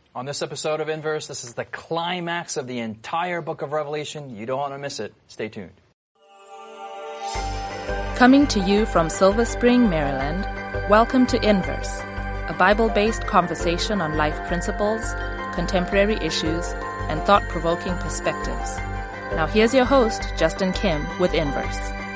On this episode of Inverse, this is the climax of the entire book of Revelation. You don't want to miss it. Stay tuned. Coming to you from Silver Spring, Maryland, welcome to Inverse, a Bible-based conversation on life principles, contemporary issues, and thought-provoking perspectives. Now here's your host, Justin Kim, with Inverse.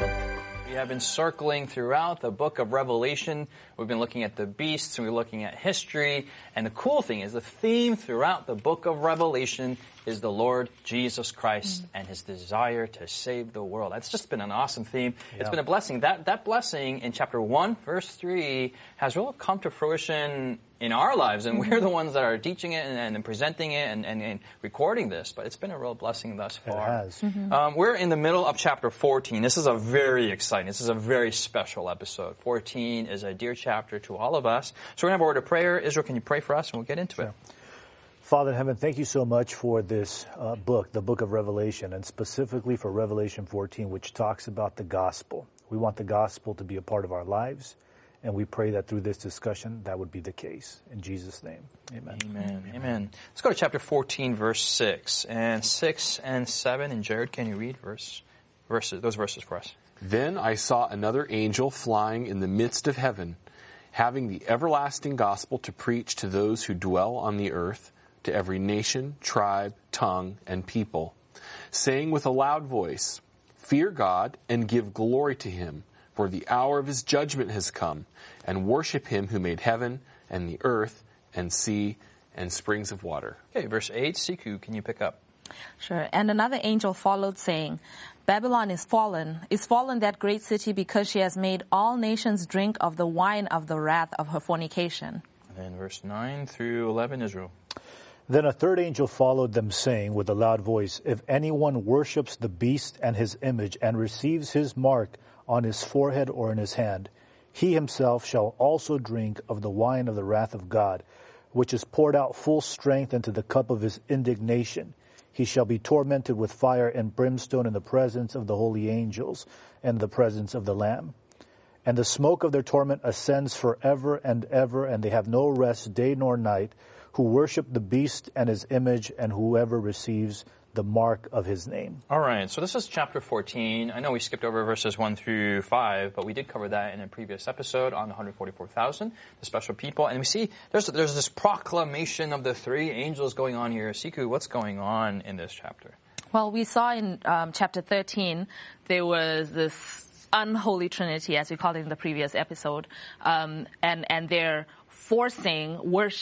We have been circling throughout the book of Revelation. We've been looking at the beasts, and we're looking at history. And the cool thing is the theme throughout the book of Revelation is the Lord Jesus Christ and his desire to save the world. That's just been an awesome theme. Yeah. It's been a blessing. That blessing in chapter 1, verse 3 has really come to fruition in our lives, and we're the ones that are teaching it and presenting it and recording this, but it's been a real blessing thus far. It has. We're in the middle of chapter 14. This is a very exciting, this is a very special episode. 14 is a dear chapter to all of us. So we're going to have a word of prayer. Israel, can you pray for us, and we'll get into it. Father in heaven, thank you so much for this book, the book of Revelation, and specifically for Revelation 14, which talks about the gospel. We want the gospel to be a part of our lives, and we pray that through this discussion, that would be the case. In Jesus' name, amen. Amen. Amen. Let's go to chapter 14, verse 6. And 6 and 7. And Jared, can you read those verses for us? Then I saw another angel flying in the midst of heaven, having the everlasting gospel to preach to those who dwell on the earth, to every nation, tribe, tongue, and people, saying with a loud voice, "Fear God and give glory to him, for the hour of his judgment has come, and worship him who made heaven and the earth and sea and springs of water." Okay, verse 8. Siku, can you pick up? Sure. And another angel followed, saying, "Babylon is fallen that great city, because she has made all nations drink of the wine of the wrath of her fornication." And then verse 9 through 11, Israel. Then a third angel followed them, saying with a loud voice, "If anyone worships the beast and his image and receives his mark on his forehead or in his hand, he himself shall also drink of the wine of the wrath of God, which is poured out full strength into the cup of his indignation. He shall be tormented with fire and brimstone in the presence of the holy angels and the presence of the Lamb. And the smoke of their torment ascends forever and ever, and they have no rest day nor night, who worship the beast and his image, and whoever receives the mark of his name." All right, so this is chapter 14. I know we skipped over verses 1 through 5, but we did cover that in a previous episode on the 144,000, the special people. And we see there's this proclamation of the three angels going on here. Siku, what's going on in this chapter? Well, we saw in chapter 13, there was this unholy trinity, as we called it in the previous episode, and they're forcing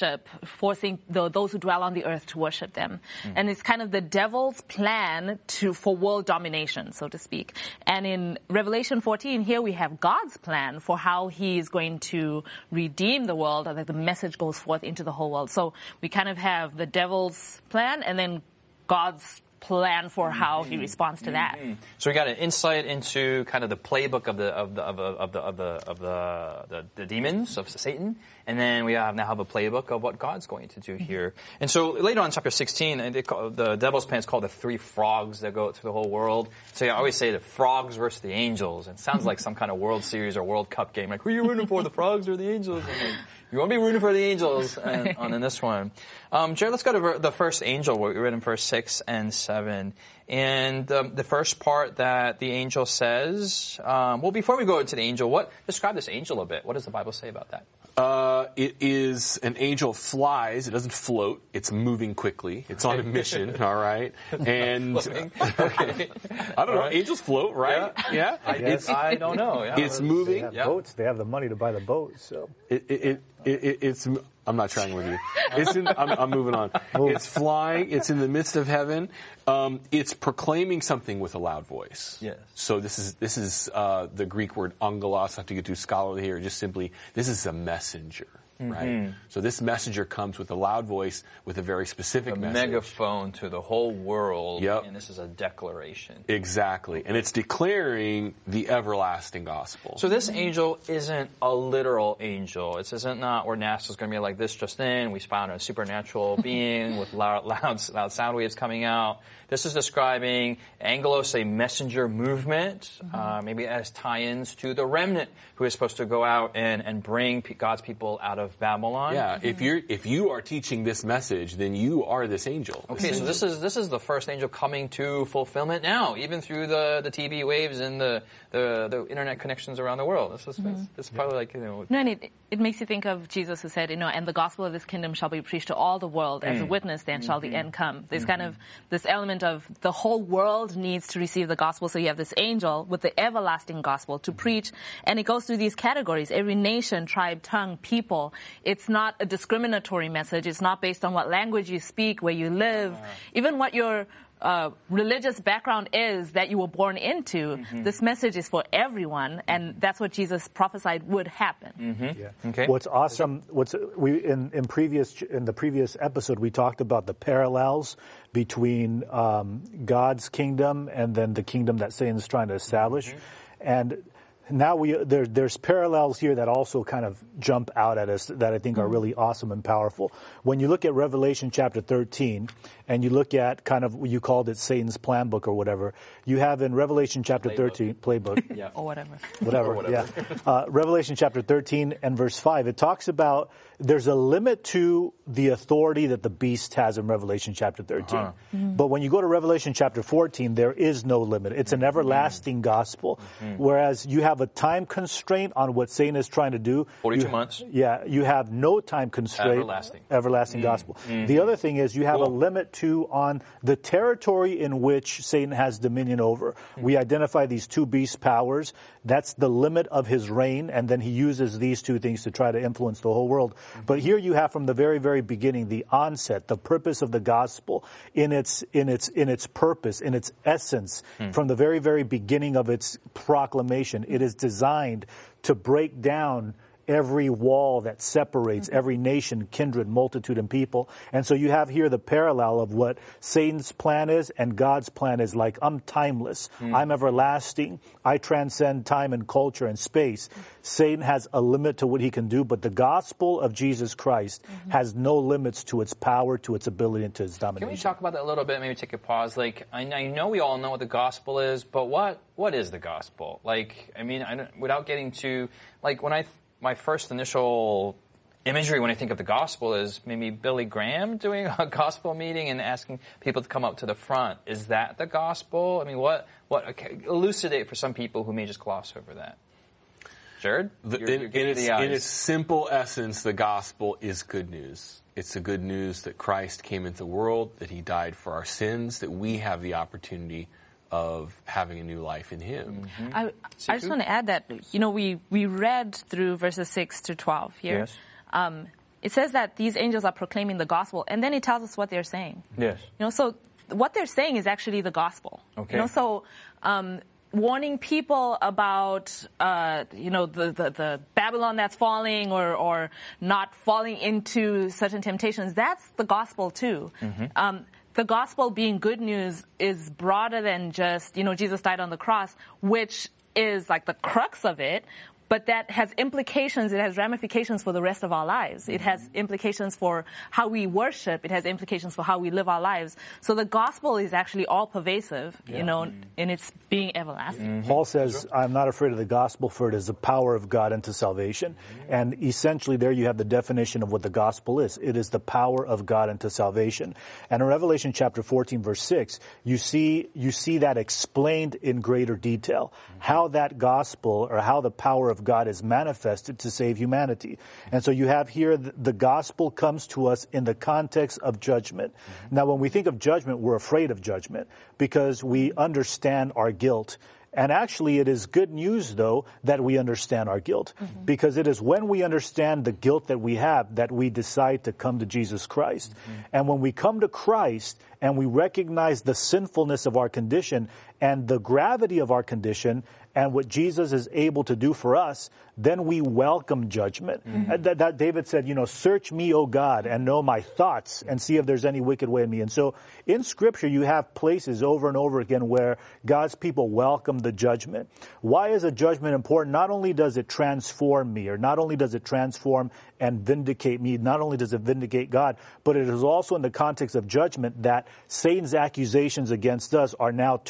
those who dwell on the earth to worship them. And it's kind of the devil's plan for world domination, so to speak. And in Revelation 14, here we have God's plan for how he's going to redeem the world, and that the message goes forth into the whole world. So we kind of have the devil's plan and then God's plan for how he responds to that. So we got an insight into kind of the playbook of the demons, of Satan, and then we now have a playbook of what God's going to do here. And so later on in chapter 16, the devil's plan is called the three frogs that go through the whole world. So I always say the frogs versus the angels. It sounds like some kind of World Series or World Cup game. Like, who are you rooting for, the frogs or the angels? You won't be rooting for the angels in this one. Jared, let's go to the first angel, what we read in verse 6 and 7. And the first part that the angel says, well, before we go into the angel, describe this angel a bit. What does the Bible say about that? It is an angel flies. It doesn't float. It's moving quickly. It's on a mission, all right? And Okay. I don't know. Angels float, right? Yeah. I don't know. Yeah. It's moving. They have boats. They have the money to buy the boats. So It's. I'm not trying with you. I'm moving on. It's flying. It's in the midst of heaven. It's proclaiming something with a loud voice. Yes. So this is the Greek word angelos. Not to get too scholarly here. Just simply, this is a messenger. Right? So this messenger comes with a loud voice with a very specific message. A megaphone to the whole world. Yep. And this is a declaration. Exactly. And it's declaring the everlasting gospel. So this angel isn't a literal angel. It isn't not where NASA's going to be like this just in. We found a supernatural being with loud sound waves coming out. This is describing angelos, a messenger movement, maybe as tie-ins to the remnant who is supposed to go out and bring God's people out of Babylon. Yeah, if you are teaching this message, then you are this angel. Okay, so this is the first angel coming to fulfillment now, even through the TV waves and the internet connections around the world. This is probably like, No, and it makes you think of Jesus who said, and the gospel of this kingdom shall be preached to all the world as a witness, then shall the end come. There's kind of this element of the whole world needs to receive the gospel, so you have this angel with the everlasting gospel to preach, and it goes through these categories: every nation, tribe, tongue, people. It's not a discriminatory message. It's not based on what language you speak, where you live, even what your religious background is that you were born into. This message is for everyone, and that's what Jesus prophesied would happen. Yeah. Okay. What's awesome? In the previous episode we talked about the parallels between God's kingdom and then the kingdom that Satan's trying to establish, and now there's parallels here that also kind of jump out at us that I think are really awesome and powerful. When you look at Revelation chapter 13, and you look at kind of, you called it Satan's plan book or whatever, you have in Revelation chapter 13, playbook. Yeah. Or whatever. Whatever. Yeah. Revelation chapter 13 and verse 5, it talks about there's a limit to the authority that the beast has in Revelation chapter 13. But when you go to Revelation chapter 14, there is no limit. It's an everlasting gospel. Whereas you have a time constraint on what Satan is trying to do. 42 months. Yeah, you have no time constraint. Everlasting gospel. The other thing is you have a limit on the territory in which Satan has dominion over. We identify these two beast powers. That's the limit of his reign, and then he uses these two things to try to influence the whole world. But here you have from the very, very beginning, the onset, the purpose of the gospel in its purpose, in its essence, from the very, very beginning of its proclamation. It is designed to break down every wall that separates every nation, kindred, multitude, and people. And so you have here the parallel of what Satan's plan is and God's plan is. Like, I'm timeless. I'm everlasting. I transcend time and culture and space. Satan has a limit to what he can do, but the gospel of Jesus Christ has no limits to its power, to its ability, and to its domination. Can we talk about that a little bit? Maybe take a pause. Like, I know we all know what the gospel is, but what is the gospel? Like, I mean, without getting to, like, my first initial imagery when I think of the gospel is maybe Billy Graham doing a gospel meeting and asking people to come up to the front. Is that the gospel? I mean, elucidate for some people who may just gloss over that. Jared? In its simple essence, the gospel is good news. It's the good news that Christ came into the world, that he died for our sins, that we have the opportunity of having a new life in him. I just want to add that, we read through verses 6 to 12 here. Yes. It says that these angels are proclaiming the gospel, and then it tells us what they're saying. Yes. So what they're saying is actually the gospel. Okay. Warning people about, the Babylon that's falling or not falling into certain temptations, that's the gospel too. The gospel being good news is broader than just, Jesus died on the cross, which is like the crux of it, but that has implications, it has ramifications for the rest of our lives. It has implications for how we worship. It has implications for how we live our lives. So the gospel is actually all pervasive, in its being everlasting. Paul says, I'm not afraid of the gospel, for it is the power of God unto salvation. And essentially there you have the definition of what the gospel is. It is the power of God unto salvation. And in Revelation chapter 14, verse 6, you see that explained in greater detail, how that gospel or how the power of God is manifested to save humanity. And so you have here the gospel comes to us in the context of judgment. Now, when we think of judgment, we're afraid of judgment because we understand our guilt. And actually, it is good news, though, that we understand our guilt. Because it is when we understand the guilt that we have that we decide to come to Jesus Christ. And when we come to Christ and we recognize the sinfulness of our condition and the gravity of our condition and what Jesus is able to do for us, then we welcome judgment. That David said, search me, O God, and know my thoughts and see if there's any wicked way in me. And so in Scripture, you have places over and over again where God's people welcome the judgment. Why is a judgment important? Not only does it transform me, or not only does it transform and vindicate me, not only does it vindicate God, but it is also in the context of judgment that Satan's accusations against us are now turned against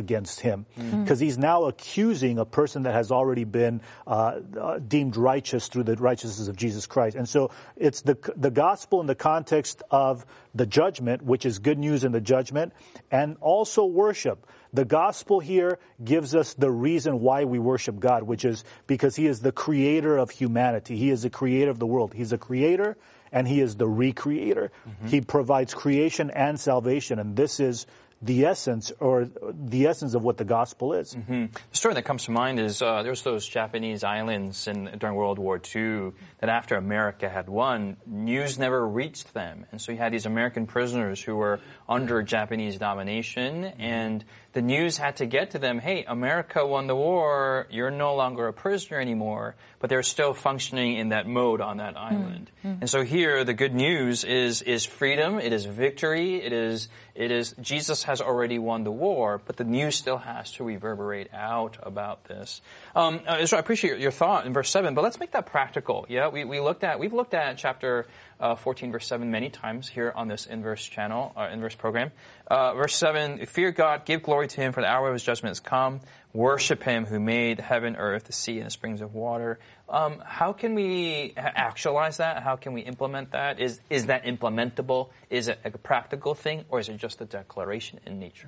against him, because he's now accusing a person that has already been deemed righteous through the righteousness of Jesus Christ. And so it's the gospel in the context of the judgment, which is good news in the judgment, and also worship. The gospel here gives us the reason why we worship God, which is because he is the creator of humanity. He is the creator of the world. He's a creator and he is the recreator. He provides creation and salvation, and this is the essence of what the gospel is. The story that comes to mind is there's those Japanese islands during World War II that after America had won, news never reached them. And so you had these American prisoners who were under Japanese domination, and the news had to get to them, hey, America won the war, you're no longer a prisoner anymore, but they're still functioning in that mode on that island. And so here, the good news is freedom, it is victory, it is Jesus has already won the war, but the news still has to reverberate out about this. So I appreciate your thought in verse 7, but let's make that practical. Yeah, we've looked at chapter 14, verse 7 many times here on this Inverse channel, Inverse program. Verse 7, fear God, give glory to him, for the hour of his judgment has come. Worship him who made heaven, earth, the sea, and the springs of water. How can we actualize that? How can we implement that? Is that implementable? Is it a practical thing, or is it just a declaration in nature?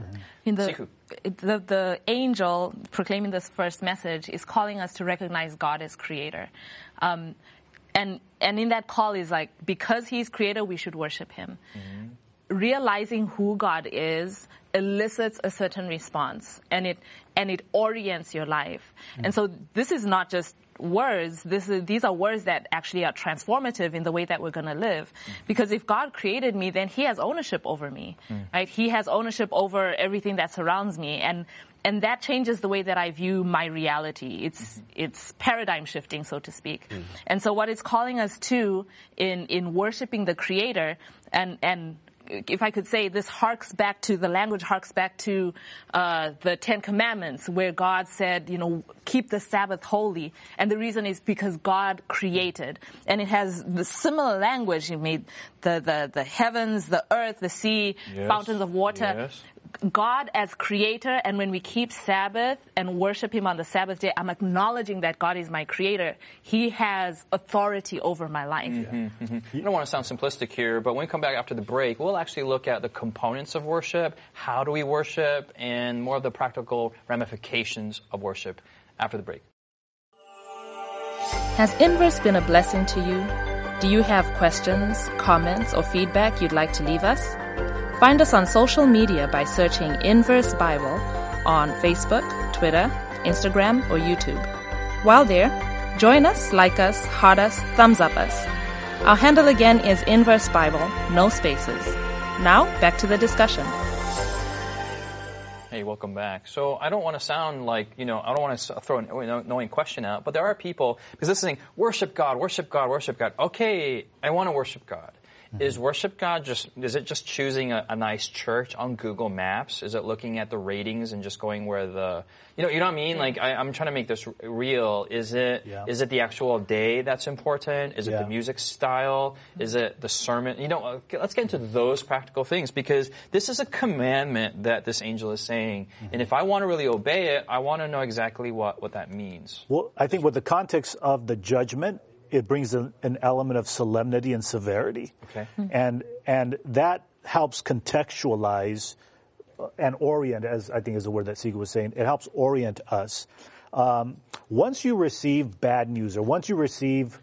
The angel proclaiming this first message is calling us to recognize God as creator. And in that call is like, because he's creator, we should worship him. Realizing who God is elicits a certain response, and it orients your life. And so this is not just words. These are words that actually are transformative in the way that we're going to live. Because if God created me, then he has ownership over me, right? He has ownership over everything that surrounds me, and that changes the way that I view my reality. It's paradigm shifting, so to speak. And so what it's calling us to in worshiping the Creator, and if I could say, the language harks back to the Ten Commandments, where God said, keep the Sabbath holy. And the reason is because God created. And it has the similar language. He made the heavens, the earth, the sea, fountains of water. Yes. God as creator, and when we keep Sabbath and worship him on the Sabbath day, I'm acknowledging that God is my creator. He has authority over my life. I don't want to sound simplistic here, but when we come back after the break, we'll actually look at the components of worship, how do we worship, and more of the practical ramifications of worship after the break. Has Inverse been a blessing to you? Do you have questions, comments, or feedback you'd like to leave us? Find us on social media by searching Inverse Bible on Facebook, Twitter, Instagram, or YouTube. While there, join us, like us, heart us, thumbs up us. Our handle again is Inverse Bible, no spaces. Now, back to the discussion. Hey, welcome back. So I don't want to sound like, I don't want to throw an annoying question out, but there are people, because this is saying, worship God, worship God, worship God. Okay, I want to worship God. Is worship God is it just choosing a nice church on Google Maps? Is it looking at the ratings and just going where you know what I mean? Like, I'm trying to make this real. Is it the actual day that's important? Is it the music style? Is it the sermon? Let's get into those practical things, because this is a commandment that this angel is saying. And if I want to really obey it, I want to know exactly what that means. Well, I think with the context of the judgment, it brings an element of solemnity and severity. Okay. And that helps contextualize and orient, as I think is the word that Siga was saying. It helps orient us. Once you receive bad news, or once you receive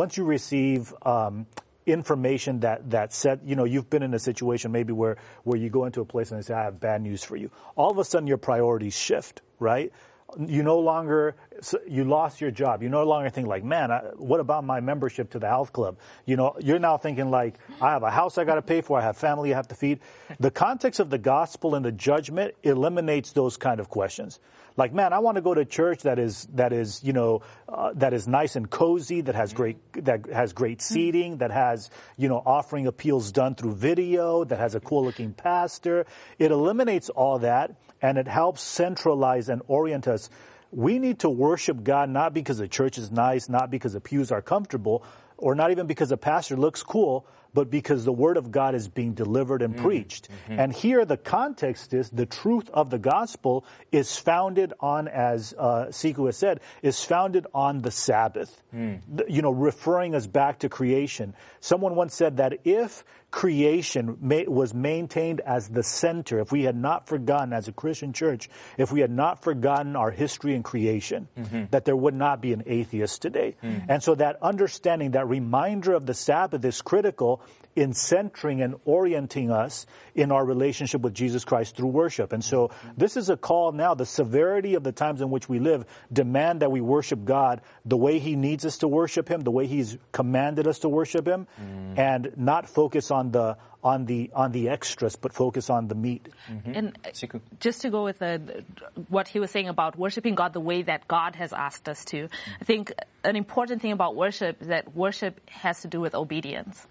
information that said, you've been in a situation maybe where you go into a place and they say, I have bad news for you. All of a sudden your priorities shift, right? You lost your job. You no longer think like, man, what about my membership to the health club? You're now thinking like, I have a house I got to pay for. I have family I have to feed. The context of the gospel and the judgment eliminates those kind of questions. Like, man, I want to go to church that is nice and cozy, that has great seating, that has, offering appeals done through video, that has a cool looking pastor. It eliminates all that, and it helps centralize and orient us. We need to worship God not because the church is nice, not because the pews are comfortable, or not even because the pastor looks cool, but because the word of God is being delivered and preached. And here the context is the truth of the gospel is founded on, as Siku has said, is founded on the Sabbath, referring us back to creation. Someone once said that if creation was maintained as the center, if we had not forgotten as a Christian church, if we had not forgotten our history in creation, that there would not be an atheist today. And so that understanding, that reminder of the Sabbath is critical in centering and orienting us in our relationship with Jesus Christ through worship. And so this is a call now. The severity of the times in which we live demand that we worship God the way He needs us to worship Him, the way He's commanded us to worship Him, and not focus on the extras, but focus on the meat. And just to go with what he was saying about worshiping God the way that God has asked us to, I think an important thing about worship is that worship has to do with obedience.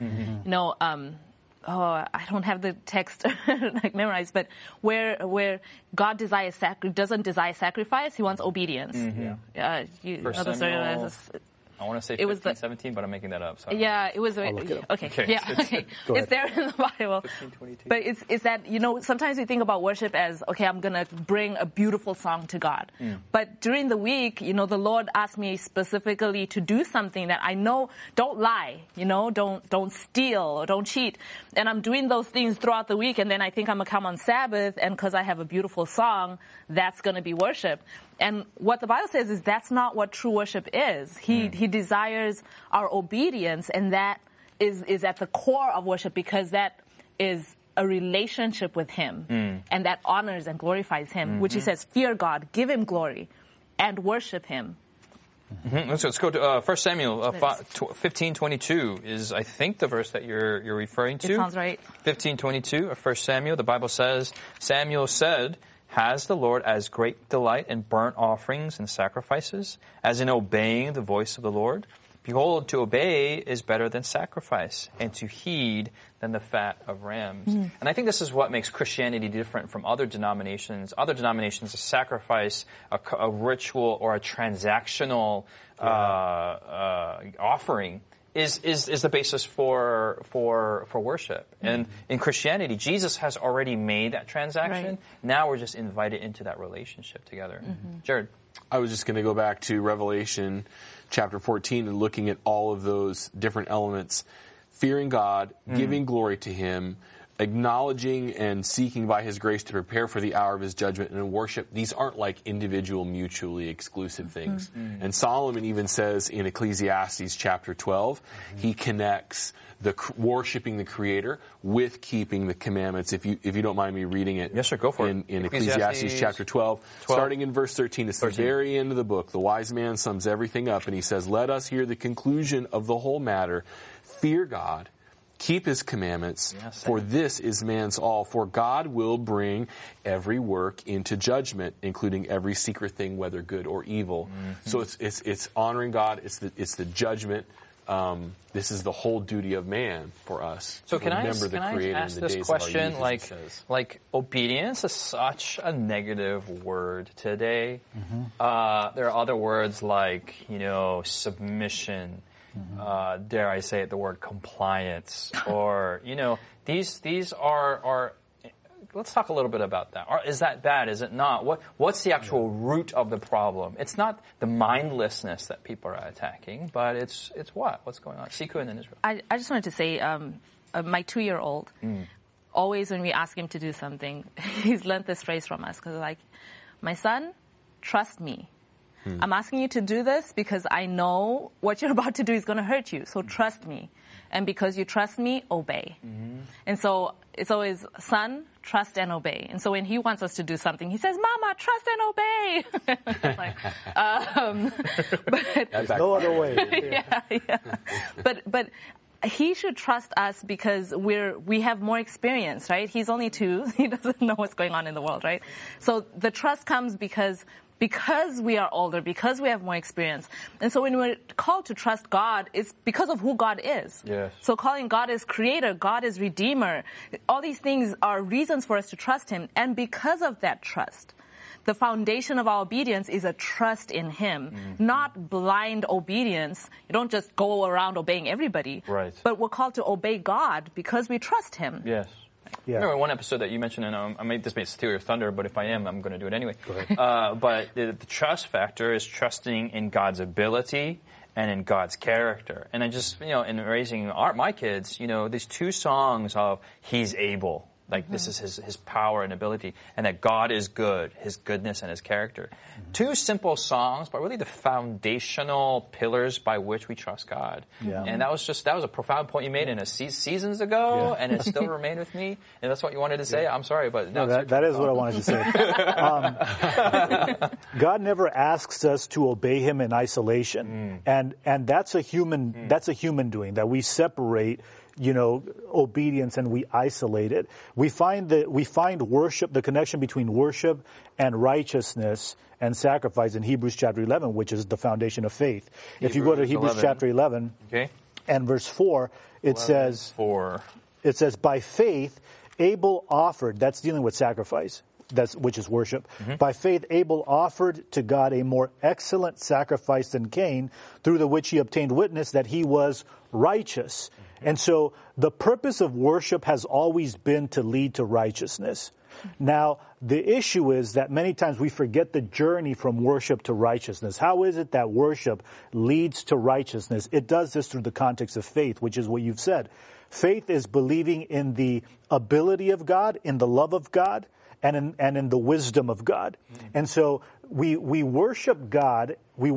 I don't have the text memorized, but where God doesn't desire sacrifice, He wants obedience. First Samuel, I want to say 15, 17, but I'm making that up. So yeah, it was. Okay. Yeah, okay. It's there in the Bible. 15:22. But it's that, sometimes we think about worship as, okay, I'm going to bring a beautiful song to God. But during the week, the Lord asked me specifically to do something that I know, don't lie, don't steal, don't cheat. And I'm doing those things throughout the week, and then I think I'm going to come on Sabbath, and because I have a beautiful song, that's going to be worship. And what the Bible says is that's not what true worship is. He desires our obedience, and that is at the core of worship, because that is a relationship with Him, and that honors and glorifies Him, which He says, fear God, give Him glory, and worship Him. Let's go to 1 Samuel 15:22 is, I think, the verse that you're referring to. It sounds right. 15:22 of 1 Samuel, the Bible says, Samuel said, has the Lord as great delight in burnt offerings and sacrifices, as in obeying the voice of the Lord? Behold, to obey is better than sacrifice, and to heed than the fat of rams. And I think this is what makes Christianity different from other denominations. Other denominations, a sacrifice, a ritual, or a transactional offering is the basis for worship. And in Christianity, Jesus has already made that transaction. Right. Now we're just invited into that relationship together. Jared? I was just going to go back to Revelation chapter 14 and looking at all of those different elements. Fearing God, giving glory to Him, acknowledging and seeking by His grace to prepare for the hour of His judgment, and in worship, these aren't like individual, mutually exclusive things. And Solomon even says in Ecclesiastes chapter 12, he connects the worshiping the Creator with keeping the commandments. If you don't mind me reading it. Yes, sir, go for it. In Ecclesiastes chapter 12, starting in verse 13. It's the very end of the book. The wise man sums everything up, and he says, let us hear the conclusion of the whole matter. Fear God, keep His commandments, for this is man's all. For God will bring every work into judgment, including every secret thing, whether good or evil. So it's honoring God. It's the judgment. This is the whole duty of man for us. So to can I remember the Creator ask in the this days question? of our youth, as it says. Like obedience is such a negative word today. There are other words like submission. Dare I say it, the word compliance, or these are. Let's talk a little bit about that. Is that bad? Is it not? What's the actual root of the problem? It's not the mindlessness that people are attacking, but it's what's going on. Siku and in Israel. I just wanted to say, my 2-year-old, always when we ask him to do something, he's learned this phrase from us, because my son, trust me. I'm asking you to do this because I know what you're about to do is going to hurt you. So trust me. And because you trust me, obey. And so it's always, son, trust and obey. And so when he wants us to do something, he says, Mama, trust and obey. There's no other way. Yeah. But he should trust us because we have more experience, right? He's only 2. He doesn't know what's going on in the world, right? So the trust comes because we are older, because we have more experience. And so when we're called to trust God, it's because of who God is. Yes. So calling God as Creator, God as Redeemer, all these things are reasons for us to trust Him. And because of that trust, the foundation of our obedience is a trust in Him, not blind obedience. You don't just go around obeying everybody. Right. But we're called to obey God because we trust Him. Yes. Yeah. I remember one episode that you mentioned, and this may steal your thunder, but if I am, I'm going to do it anyway. Go ahead. But the trust factor is trusting in God's ability and in God's character. And I just, in raising my kids, these two songs of He's able, like this is his power and ability, and that God is good, His goodness and His character. Two simple songs, but really the foundational pillars by which we trust God. Yeah. And that was a profound point you made seasons ago, and it still remained with me. And that's what you wanted to say. I'm sorry, but No, that is what I wanted to say. God never asks us to obey Him in isolation, and that's a human doing, that we separate obedience and we isolate it. We find worship, the connection between worship and righteousness and sacrifice in Hebrews chapter 11, which is the foundation of faith. If you go to Hebrews chapter 11 and verse 4, it says, by faith, Abel offered, that's dealing with sacrifice, which is worship. By faith, Abel offered to God a more excellent sacrifice than Cain, through the which he obtained witness that he was righteous. And so the purpose of worship has always been to lead to righteousness. Now, the issue is that many times we forget the journey from worship to righteousness. How is it that worship leads to righteousness? It does this through the context of faith, which is what you've said. Faith is believing in the ability of God, in the love of God, and in the wisdom of God. And so we worship God,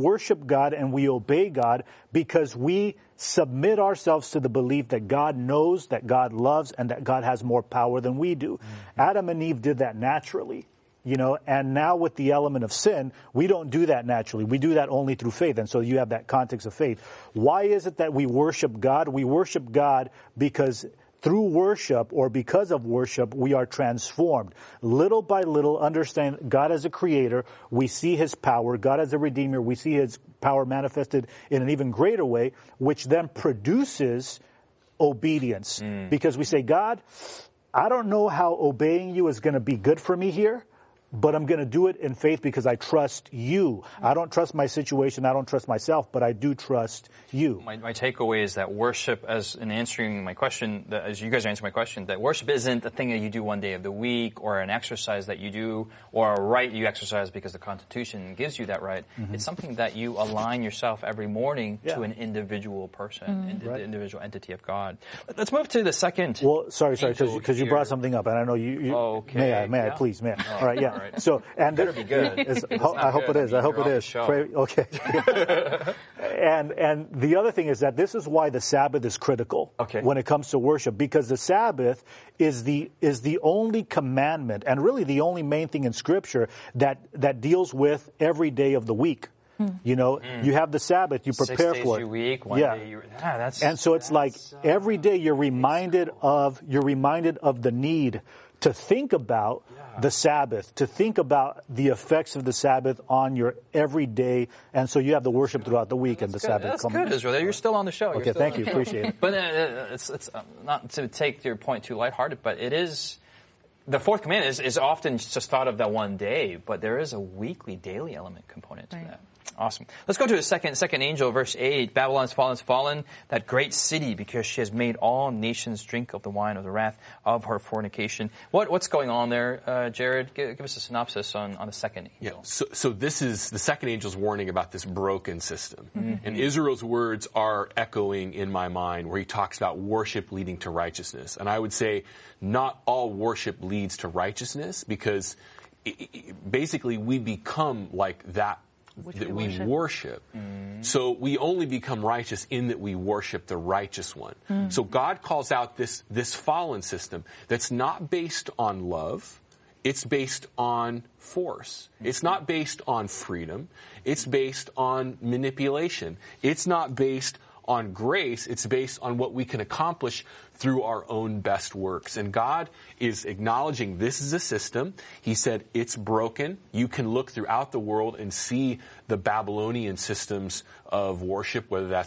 and we obey God because we submit ourselves to the belief that God knows, that God loves, and that God has more power than we do. Adam and Eve did that naturally, and now with the element of sin, we don't do that naturally. We do that only through faith. And so you have that context of faith. Why is it that we worship God? We worship God because through worship, or because of worship, we are transformed. Little by little, understand God as a creator. We see His power. God as a redeemer. We see His power manifested in an even greater way, which then produces obedience. Because we say, God, I don't know how obeying you is going to be good for me here, but I'm going to do it in faith because I trust you. I don't trust my situation. I don't trust myself, but I do trust you. My takeaway is that worship, as in answering my question, as you guys answer my question, that worship isn't a thing that you do one day of the week, or an exercise that you do, or a right you exercise because the Constitution gives you that right. It's something that you align yourself every morning to an individual person, the individual entity of God. Let's move to the second. Well, sorry, because you brought something up, and I know you. Okay. May I, please, may I? Oh, all right, yeah. All right. So, and better be good. I hope it is. I hope it is. Pray, okay. And the other thing is that this is why the Sabbath is critical when it comes to worship, because the Sabbath is the only commandment, and really the only main thing in Scripture that deals with every day of the week. You have the Sabbath, you prepare 6 days for it. a week, one day and so it's like every day you're reminded of the need to think about the Sabbath, to think about the effects of the Sabbath on your everyday, and so you have the worship throughout the week and the Sabbath. That's good, Israel. You're still on the show. Okay, thank you. Appreciate it. But it's not to take your point too lighthearted, but it is. The fourth commandment is often just thought of that one day, but there is a weekly, daily element component to that. Awesome. Let's go to the second angel, verse 8. Babylon has fallen, that great city, because she has made all nations drink of the wine of the wrath of her fornication. What's going on there, Jared? Give us a synopsis on the second angel. Yeah. So this is the second angel's warning about this broken system. And Israel's words are echoing in my mind, where he talks about worship leading to righteousness. And I would say not all worship leads to righteousness, because basically we become like that we worship. So we only become righteous in that we worship the righteous one. So God calls out this fallen system that's not based on love. It's based on force. It's not based on freedom. It's based on manipulation. It's not based on grace. It's based on what we can accomplish through our own best works. And God is acknowledging this is a system. He said it's broken. You can look throughout the world and see the Babylonian systems of worship, whether that's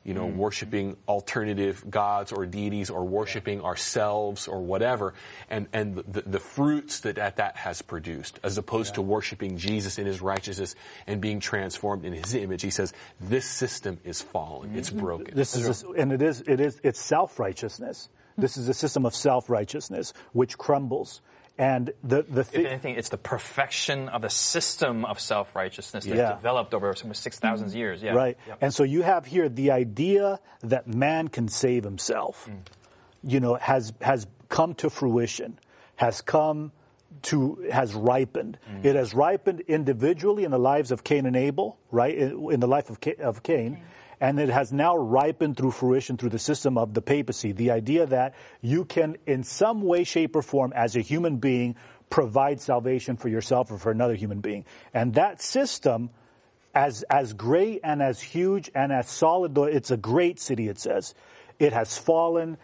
worshiping alternative gods or deities or worshiping ourselves or whatever, and the fruits that has produced, as opposed to worshiping Jesus in his righteousness and being transformed in his image. He says, this system is fallen. It's broken. It's self-righteousness. This is a system of self-righteousness which crumbles. And if anything, it's the perfection of the system of self-righteousness that's developed over some 6,000 years. Yeah. Right. Yep. And so you have here the idea that man can save himself, has come to fruition, has ripened. It has ripened individually in the lives of Cain and Abel, right? In the life of Cain. And it has now ripened through fruition through the system of the papacy. The idea that you can, in some way, shape, or form, as a human being, provide salvation for yourself or for another human being. And that system, as great and as huge and as solid, though it's a great city, it says, it has fallen,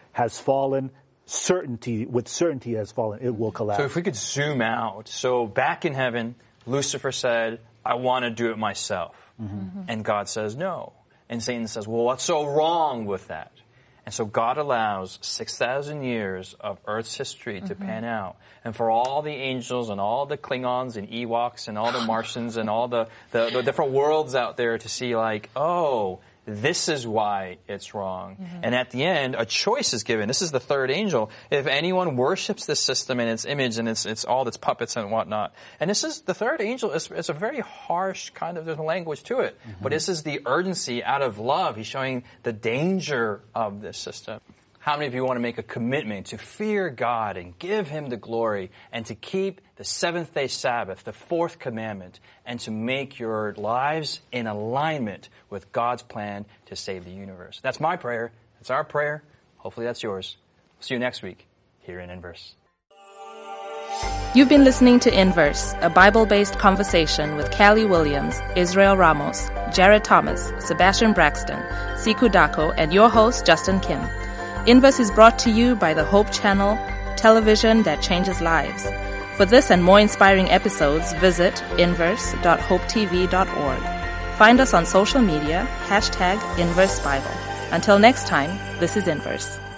with certainty has fallen. It will collapse. So if we could zoom out. So back in heaven, Lucifer said, I want to do it myself. And God says no. And Satan says, well, what's so wrong with that? And so God allows 6,000 years of Earth's history to pan out. And for all the angels and all the Klingons and Ewoks and all the Martians and all the different worlds out there to see like, oh, this is why it's wrong. And at the end, a choice is given. This is the third angel. If anyone worships this system and its image and it's all its puppets and whatnot. And this is the third angel. It's a very harsh kind of, there's a language to it. But this is the urgency out of love. He's showing the danger of this system. How many of you want to make a commitment to fear God and give him the glory and to keep the seventh-day Sabbath, the fourth commandment, and to make your lives in alignment with God's plan to save the universe? That's my prayer. That's our prayer. Hopefully that's yours. See you next week here in Inverse. You've been listening to Inverse, a Bible-based conversation with Callie Williams, Israel Ramos, Jared Thomas, Sebastian Braxton, Siku Dako, and your host, Justin Kim. Inverse is brought to you by the Hope Channel, television that changes lives. For this and more inspiring episodes, visit inverse.hopetv.org. Find us on social media, #InverseBible. Until next time, this is Inverse.